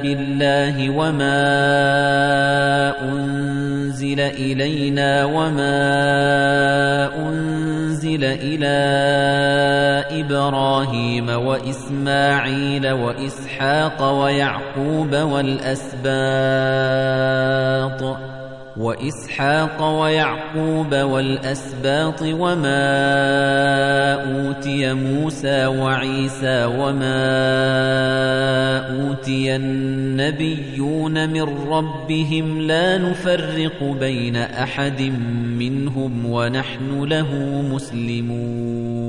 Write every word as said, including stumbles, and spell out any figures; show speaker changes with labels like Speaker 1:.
Speaker 1: بالله وما أنزل إلينا وما أنزل إلى إبراهيم وإسماعيل وإسحاق ويعقوب والأسباط وإسحاق ويعقوب والأسباط وما أوتي موسى وعيسى وما أوتي النبيون من ربهم لا نفرق بين أحد منهم ونحن له مسلمون